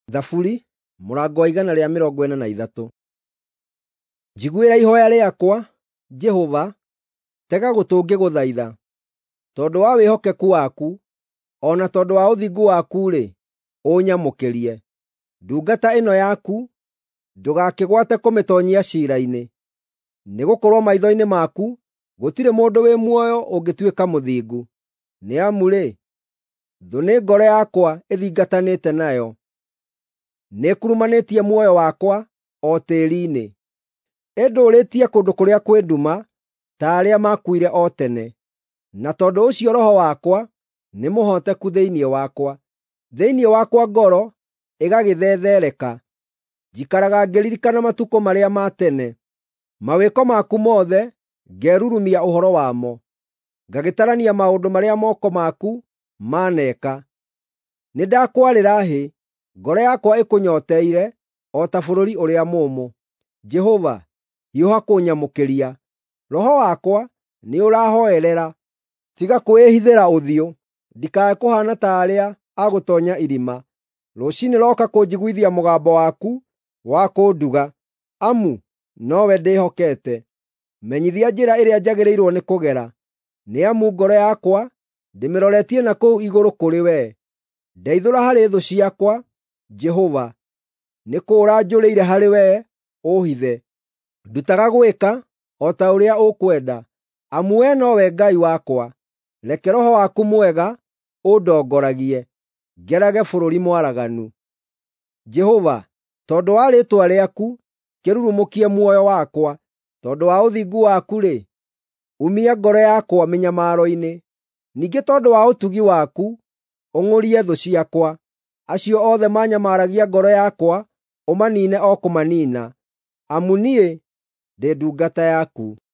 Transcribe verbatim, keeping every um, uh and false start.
Thaburi mũrango wa igana rĩa mĩrongo ĩna na ithatũ. Njiguĩra ihoya rĩakwa, Jehova, tega gũtũ ngĩgũthaitha. Tondũ wa wĩhokeku waku, o na tondũ wa ũthingu waku-rĩ, ũnyamũkĩrie. Ndungata ĩno yaku ndũgakĩgwate kũmĩtoonyia ciira-inĩ. Nĩgũkorwo maitho-inĩ maku gũtirĩ mũndũ wĩ muoyo ũngĩtuĩka mũthingu. Nĩamu-rĩ, thũ nĩ ngoro yakwa ĩthingatanĩte nayo. Nĩĩkurumanĩtie muoyo wakwa o tĩĩri-inĩ. Ĩndũũrĩtie kũndũ kũrĩa kwĩ nduma, ta arĩa makuire o tene. Na tondũ ũcio roho wakwa nĩ mũhooteku thĩinĩ wakwa. Thĩinĩ wakwa ngoro ĩgagĩthethereka. Njikaraga ngĩririkana matukũ marĩa ma tene. Mawĩko maku mothe ngerurumia ũhoro wamo. Ngagĩtarania maũndũ marĩa moko maku maneka. Nĩndakwarĩra hĩ, ngoro yakwa ĩkũnyooteire o ta bũrũri ũrĩa mũũmũ. Jehova, hiũha kũnyamũkĩria. Roho wakwa nĩũrahoerera. Tiga kwĩĩhithĩra ũthiũ, ndikae kũhaana ta arĩa a gũtoonya irima. Rũciinĩ roka kũnjiguithia mũgambo waku wa kũnduga, amu nowe ndĩhokete. Menyithia njĩra ĩrĩa njagĩrĩirwo nĩ kũgera, nĩamu ngoro yakwa ndĩmĩroretie na kũu igũrũ kũrĩ wee. Ndeithũra harĩ thũ ciakwa, Jehova. Nĩ kũũra njũrĩire harĩ wee, ũũhithe. Ndutaga gwĩka o ta ũrĩa ũkwenda, amu wee nowe Ngai wakwa. Reke Roho waku mwega ũndongoragie, ngerage bũrũri mwaraganu. Jehova, tondũ wa rĩĩtwa rĩaku, kĩrurumũkie muoyo wakwa. Tondũ wa ũthingu waku-rĩ, umia ngoro yakwa mĩnyamaro-inĩ. Ningĩ tondũ wa ũtugi waku, ũng'ũrie thũ ciakwa. Acio othe manyamaragia ngoro yakwa, ũmaniine o kũmaniina. Amu niĩ ndĩ ndungata yaku.